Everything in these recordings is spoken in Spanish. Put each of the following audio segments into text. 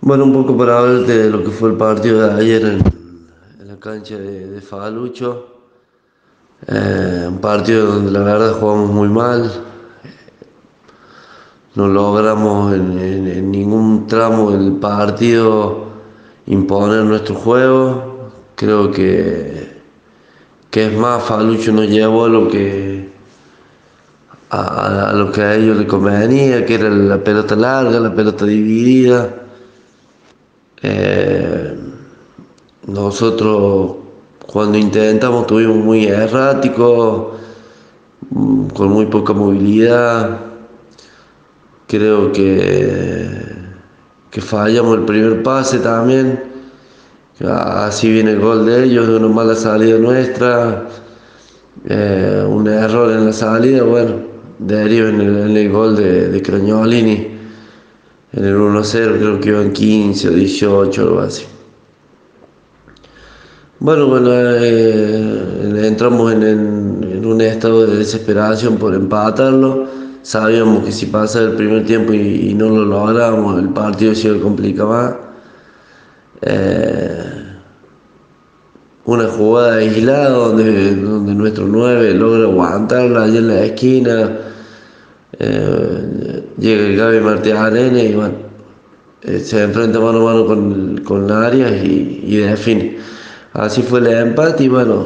Bueno, un poco para hablarte de lo que fue el partido de ayer en la cancha de Falucho. Un partido donde la verdad jugamos muy mal. No logramos en ningún tramo del partido imponer nuestro juego. Creo que es más, Falucho nos llevó a lo que a ellos les convenía, que era la pelota larga, la pelota dividida. Eh, Nosotros cuando intentamos estuvimos muy erráticos, con muy poca movilidad. Creo que fallamos el primer pase también. Así viene el gol de ellos, de una mala salida nuestra, un error en la salida, bueno, deriva en el gol de Cragnolini, en el 1-0, creo que iba en 15 o 18, algo así. Bueno, entramos en un estado de desesperación por empatarlo. Sabíamos que si pasa el primer tiempo y no lo logramos, el partido se iba a complicar más. Eh, una jugada aislada donde nuestro 9 logra aguantarla allá en la esquina. Llega el Gaby Martínez y bueno, se enfrenta mano a mano con Arias y define. Así fue el empate y bueno,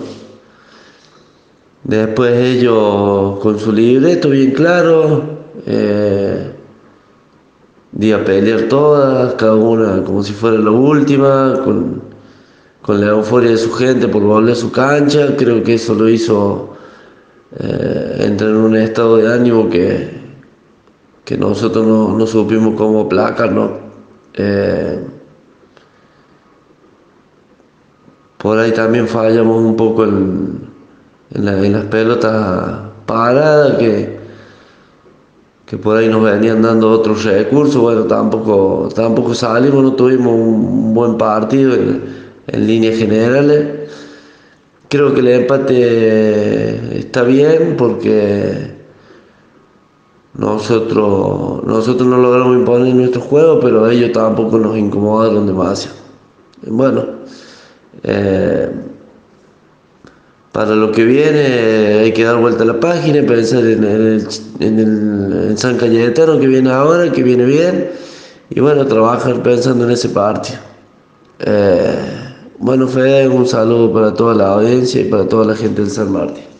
después ellos con su libreto bien claro, di a pelear todas, cada una como si fuera la última, con la euforia de su gente por volver a su cancha. Creo que eso lo hizo entrar en un estado de ánimo que nosotros no supimos cómo aplacar, ¿no? Por ahí también fallamos un poco en las pelotas paradas que por ahí nos venían dando otros recursos. Bueno, tampoco salimos, no tuvimos un buen partido en líneas generales. Creo que el empate está bien porque nosotros no logramos imponer nuestro juego, pero ellos tampoco nos incomodaron demasiado. Bueno, eh, para lo que viene hay que dar vuelta a la página y pensar en San Cayetano que viene ahora, que viene bien, y bueno, trabajar pensando en ese partido. Eh, bueno, Fede, un saludo para toda la audiencia y para toda la gente del San Martín.